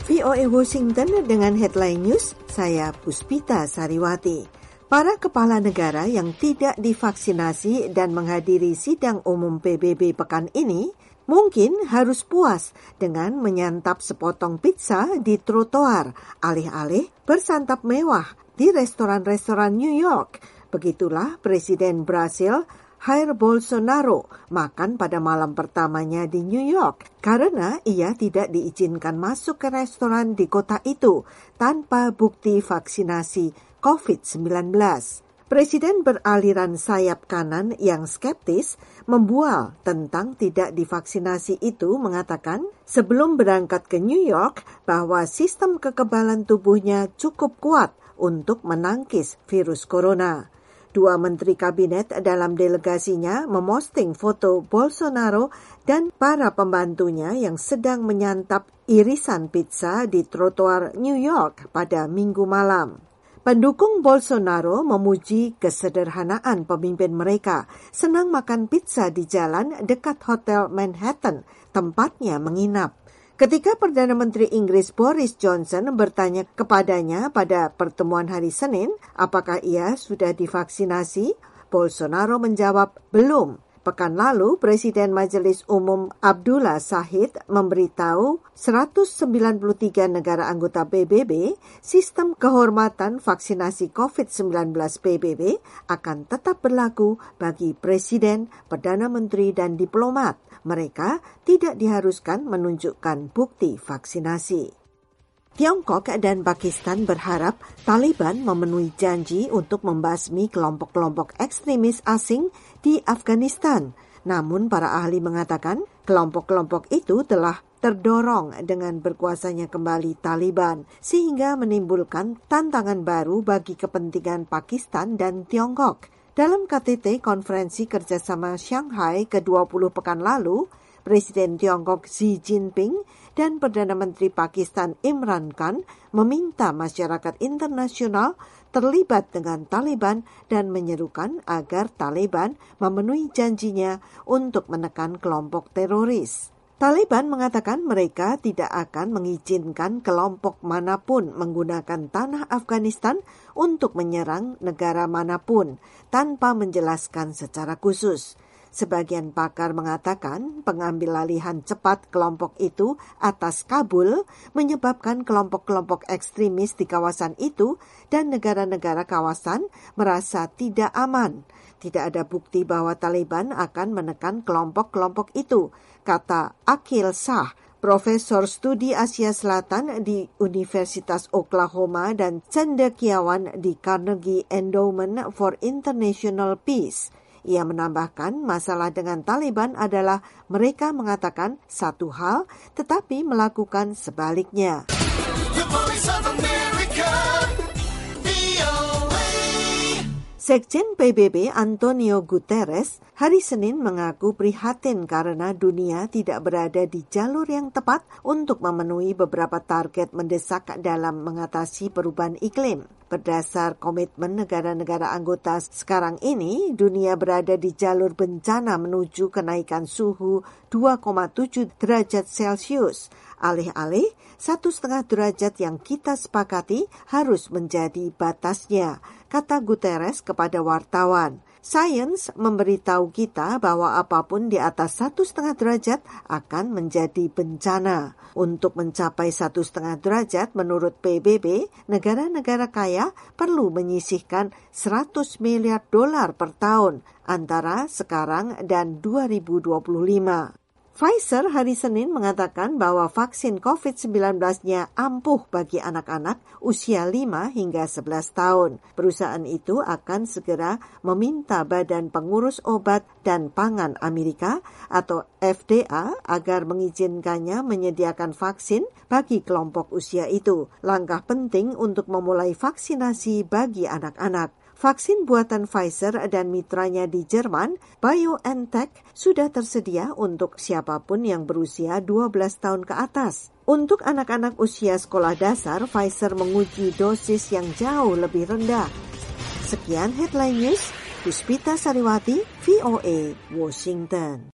VOA Washington dengan headline news, saya Puspita Sariwati. Para kepala negara yang tidak divaksinasi dan menghadiri sidang umum PBB pekan ini mungkin harus puas dengan menyantap sepotong pizza di trotoar, alih-alih bersantap mewah di restoran-restoran New York. Begitulah Presiden Brasil Jair Bolsonaro makan pada malam pertamanya di New York karena ia tidak diizinkan masuk ke restoran di kota itu tanpa bukti vaksinasi COVID-19. Presiden beraliran sayap kanan yang skeptis membual tentang tidak divaksinasi itu mengatakan sebelum berangkat ke New York bahwa sistem kekebalan tubuhnya cukup kuat untuk menangkis virus corona. Dua menteri kabinet dalam delegasinya memosting foto Bolsonaro dan para pembantunya yang sedang menyantap irisan pizza di trotoar New York pada Minggu malam. Pendukung Bolsonaro memuji kesederhanaan pemimpin mereka, senang makan pizza di jalan dekat Hotel Manhattan, tempatnya menginap. Ketika Perdana Menteri Inggris Boris Johnson bertanya kepadanya pada pertemuan hari Senin, apakah ia sudah divaksinasi? Bolsonaro menjawab, belum. Pekan lalu, Presiden Majelis Umum Abdullah Shahid memberitahu 193 negara anggota PBB, sistem kehormatan vaksinasi COVID-19 PBB akan tetap berlaku bagi Presiden, Perdana Menteri, dan diplomat. Mereka tidak diharuskan menunjukkan bukti vaksinasi. Tiongkok dan Pakistan berharap Taliban memenuhi janji untuk membasmi kelompok-kelompok ekstremis asing di Afghanistan. Namun para ahli mengatakan kelompok-kelompok itu telah terdorong dengan berkuasanya kembali Taliban sehingga menimbulkan tantangan baru bagi kepentingan Pakistan dan Tiongkok. Dalam KTT Konferensi Kerjasama Shanghai ke-20 pekan lalu, Presiden Tiongkok Xi Jinping dan Perdana Menteri Pakistan Imran Khan meminta masyarakat internasional terlibat dengan Taliban dan menyerukan agar Taliban memenuhi janjinya untuk menekan kelompok teroris. Taliban mengatakan mereka tidak akan mengizinkan kelompok manapun menggunakan tanah Afghanistan untuk menyerang negara manapun tanpa menjelaskan secara khusus. Sebagian pakar mengatakan pengambil alihan cepat kelompok itu atas Kabul menyebabkan kelompok-kelompok ekstremis di kawasan itu dan negara-negara kawasan merasa tidak aman. Tidak ada bukti bahwa Taliban akan menekan kelompok-kelompok itu, kata Akhil Shah, Profesor Studi Asia Selatan di Universitas Oklahoma dan cendekiawan di Carnegie Endowment for International Peace. Ia menambahkan masalah dengan Taliban adalah mereka mengatakan satu hal tetapi melakukan sebaliknya. Sekjen PBB Antonio Guterres hari Senin mengaku prihatin karena dunia tidak berada di jalur yang tepat untuk memenuhi beberapa target mendesak dalam mengatasi perubahan iklim. Berdasar komitmen negara-negara anggota sekarang ini, dunia berada di jalur bencana menuju kenaikan suhu 2,7 derajat Celcius. Alih-alih 1,5 derajat yang kita sepakati harus menjadi batasnya, kata Guterres kepada wartawan. Sains memberitahu kita bahwa apapun di atas 1,5 derajat akan menjadi bencana. Untuk mencapai 1,5 derajat menurut PBB, negara-negara kaya perlu menyisihkan $100 miliar per tahun antara sekarang dan 2025. Pfizer hari Senin mengatakan bahwa vaksin COVID-19-nya ampuh bagi anak-anak usia 5 hingga 11 tahun. Perusahaan itu akan segera meminta Badan Pengurus Obat dan Pangan Amerika atau FDA agar mengizinkannya menyediakan vaksin bagi kelompok usia itu. Langkah penting untuk memulai vaksinasi bagi anak-anak. Vaksin buatan Pfizer dan mitranya di Jerman, BioNTech, sudah tersedia untuk siapapun yang berusia 12 tahun ke atas. Untuk anak-anak usia sekolah dasar, Pfizer menguji dosis yang jauh lebih rendah. Sekian Headline News, Puspita Sariwati, VOA, Washington.